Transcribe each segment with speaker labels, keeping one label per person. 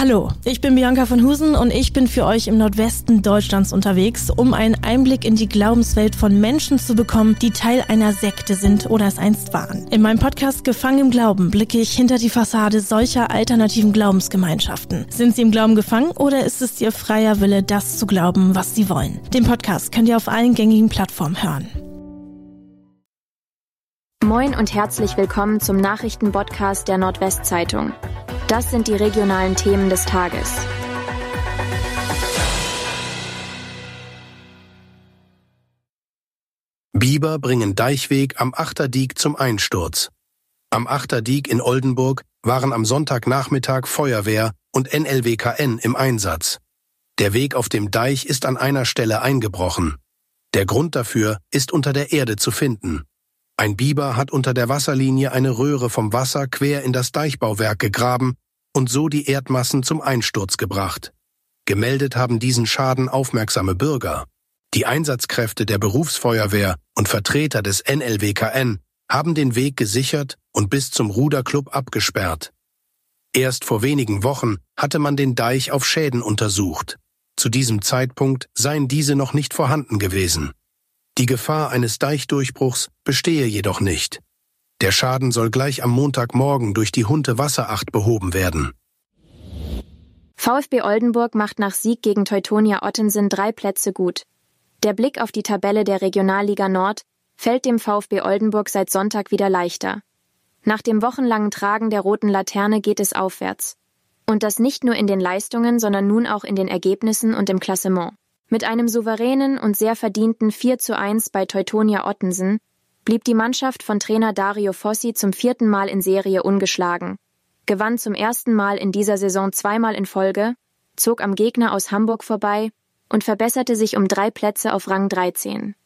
Speaker 1: Hallo, ich bin Bianca von Husen und ich bin für euch im Nordwesten Deutschlands unterwegs, um einen Einblick in die Glaubenswelt von Menschen zu bekommen, die Teil einer Sekte sind oder es einst waren. In meinem Podcast Gefangen im Glauben blicke ich hinter die Fassade solcher alternativen Glaubensgemeinschaften. Sind sie im Glauben gefangen oder ist es ihr freier Wille, das zu glauben, was sie wollen? Den Podcast könnt ihr auf allen gängigen Plattformen hören.
Speaker 2: Moin und herzlich willkommen zum Nachrichtenpodcast der Nordwestzeitung. Das sind die regionalen Themen des Tages.
Speaker 3: Biber bringen Deichweg am Achterdiek zum Einsturz. Am Achterdiek in Oldenburg waren am Sonntagnachmittag Feuerwehr und NLWKN im Einsatz. Der Weg auf dem Deich ist an einer Stelle eingebrochen. Der Grund dafür ist unter der Erde zu finden. Ein Biber hat unter der Wasserlinie eine Röhre vom Wasser quer in das Deichbauwerk gegraben und so die Erdmassen zum Einsturz gebracht. Gemeldet haben diesen Schaden aufmerksame Bürger. Die Einsatzkräfte der Berufsfeuerwehr und Vertreter des NLWKN haben den Weg gesichert und bis zum Ruderclub abgesperrt. Erst vor wenigen Wochen hatte man den Deich auf Schäden untersucht. Zu diesem Zeitpunkt seien diese noch nicht vorhanden gewesen. Die Gefahr eines Deichdurchbruchs bestehe jedoch nicht. Der Schaden soll gleich am Montagmorgen durch die Hunte Wasseracht behoben werden.
Speaker 2: VfB Oldenburg macht nach Sieg gegen Teutonia Ottensen 3 Plätze gut. Der Blick auf die Tabelle der Regionalliga Nord fällt dem VfB Oldenburg seit Sonntag wieder leichter. Nach dem wochenlangen Tragen der roten Laterne geht es aufwärts. Und das nicht nur in den Leistungen, sondern nun auch in den Ergebnissen und im Klassement. Mit einem souveränen und sehr verdienten 4:1 bei Teutonia Ottensen blieb die Mannschaft von Trainer Dario Fossi zum 4. Mal in Serie ungeschlagen, gewann zum ersten Mal in dieser Saison 2-mal in Folge, zog am Gegner aus Hamburg vorbei und verbesserte sich um 3 Plätze auf Rang 13.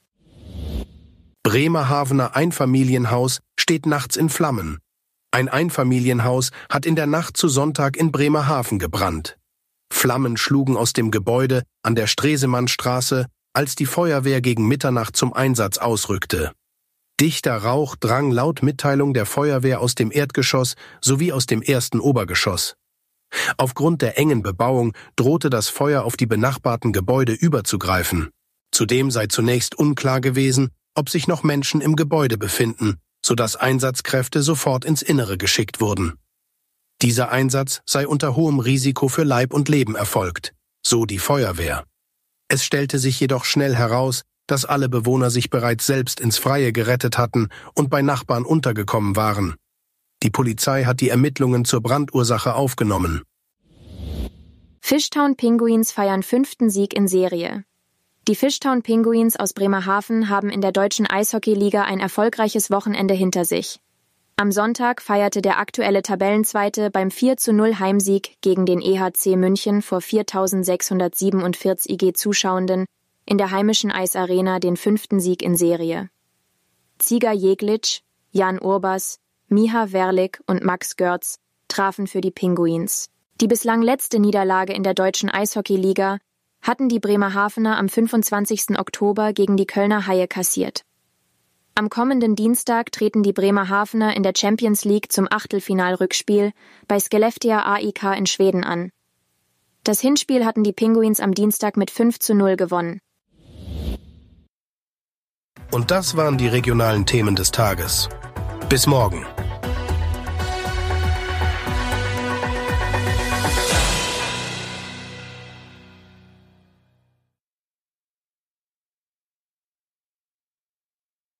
Speaker 3: Bremerhavener Einfamilienhaus steht nachts in Flammen. Ein Einfamilienhaus hat in der Nacht zu Sonntag in Bremerhaven gebrannt. Flammen schlugen aus dem Gebäude an der Stresemannstraße, als die Feuerwehr gegen Mitternacht zum Einsatz ausrückte. Dichter Rauch drang laut Mitteilung der Feuerwehr aus dem Erdgeschoss sowie aus dem ersten Obergeschoss. Aufgrund der engen Bebauung drohte das Feuer auf die benachbarten Gebäude überzugreifen. Zudem sei zunächst unklar gewesen, ob sich noch Menschen im Gebäude befinden, sodass Einsatzkräfte sofort ins Innere geschickt wurden. Dieser Einsatz sei unter hohem Risiko für Leib und Leben erfolgt, so die Feuerwehr. Es stellte sich jedoch schnell heraus, dass alle Bewohner sich bereits selbst ins Freie gerettet hatten und bei Nachbarn untergekommen waren. Die Polizei hat die Ermittlungen zur Brandursache aufgenommen.
Speaker 2: Fishtown Pinguins feiern 5. Sieg in Serie. Die Fishtown Pinguins aus Bremerhaven haben in der deutschen Eishockeyliga ein erfolgreiches Wochenende hinter sich. Am Sonntag feierte der aktuelle Tabellenzweite beim 4:0 Heimsieg gegen den EHC München vor 4.647 IG-Zuschauenden in der heimischen Eisarena den 5. Sieg in Serie. Ziga Jeglitsch, Jan Urbas, Miha Werlik und Max Görz trafen für die Pinguins. Die bislang letzte Niederlage in der deutschen Eishockeyliga hatten die Bremerhavener am 25. Oktober gegen die Kölner Haie kassiert. Am kommenden Dienstag treten die Bremerhavener in der Champions League zum Achtelfinalrückspiel bei Skellefteå AIK in Schweden an. Das Hinspiel hatten die Pinguins am Dienstag mit 5:0 gewonnen.
Speaker 3: Und das waren die regionalen Themen des Tages. Bis morgen.